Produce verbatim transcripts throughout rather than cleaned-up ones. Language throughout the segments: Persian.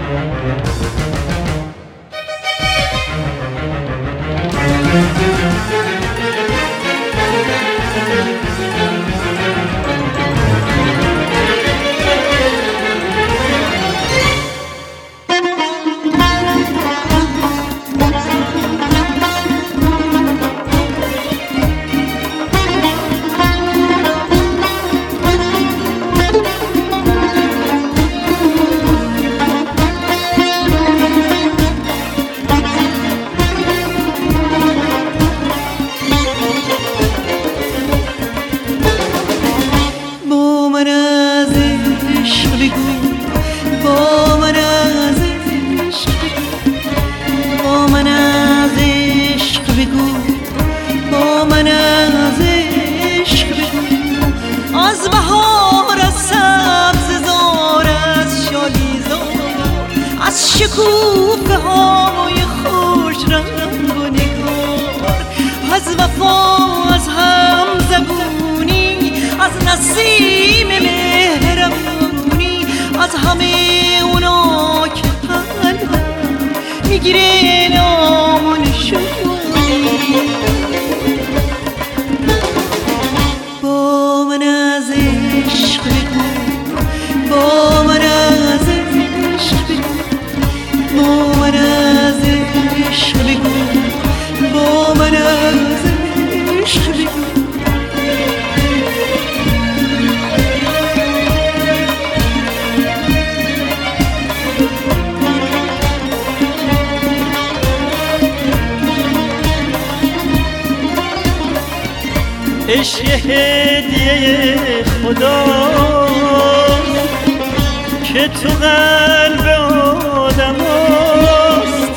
شکوفه های خوش رنگ و نگار، از وفا، از هم زبونی، از نسیم مهربونی، از همه اونا که قلبم میگیره نام و نشونی. با من از عشق بگو، با من از عشق بگو، با من از عشق بگو، با من از عشق بگو. عشق هدیه خدا که تو قلب آدم هست،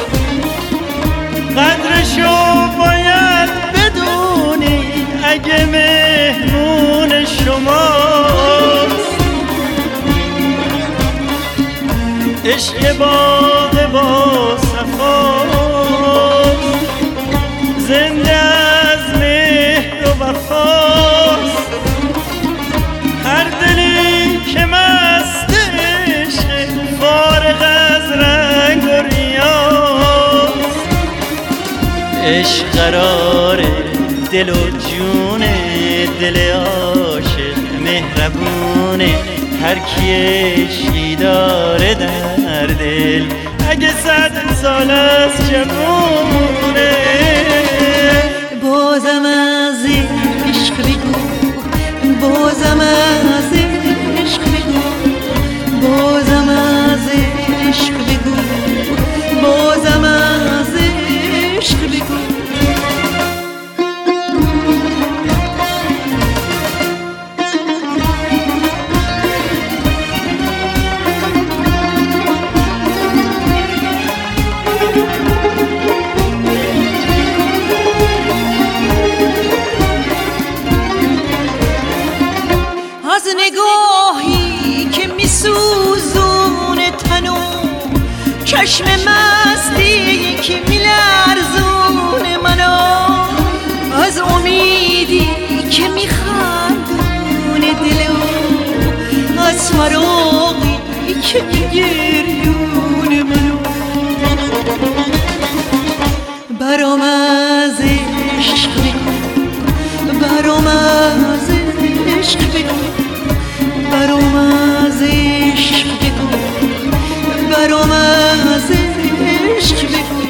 قدرشو باید بدونی اگه مهمون شماست. عشق باغ با صفاست، زنده از مهر و وفاست. هر دلی که مست عشق فارغ از رنگ و ریاست. عشق قراره دل و جونه، دل عاشق مهربونه. هر کی عشقی داره در دل اگه صد سال از جوونه. بازم از عشق بگو، بازم از عشق بگو، بازم از عشق بگو، بازم از عشق بگو. از نگاهی که میسوزونه تنو، چشم مستی که میلرزونه منو، از امیدی که میخندونه دلو، از فراقی که میگریونه منو. برام از عشق بگو، برام از عشق بگو، برام از عشق بگو، برام از عشق بگو.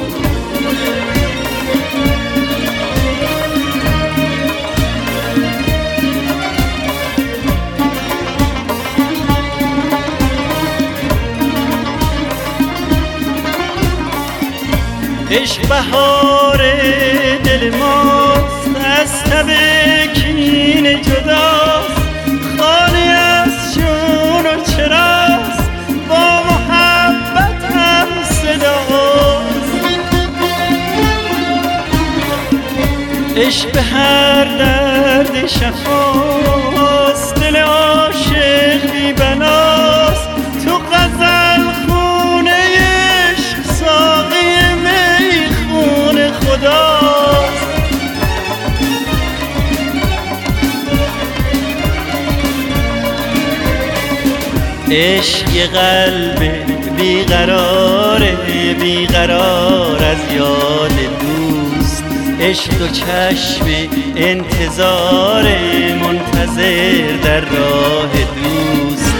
عشق بهار دل ماست، از تب کین جداست. خالی از جون و چراست، با محبت هم صداست. عشق به هر درد شفاست، دل عاشق بی بناست. تو غزل خونه عشق ساقی میخونه خداست. عشق یه قلب بیقراره، بیقرار از یاد دوست. عشق و چشم انتظار منتظر در راه دوست.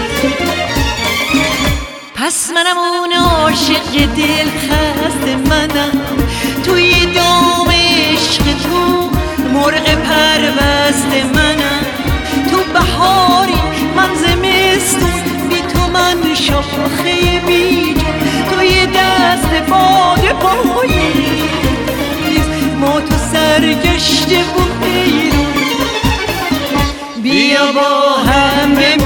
پس منم اون عاشق دل خسته، منم توی دام عشق تو مرغ پربسته. منم تو بهاری من زمستون، بی تو من شاخه بیجون. توی دست باد پاییز ما تو سرگشته و پیرون. بیا با هم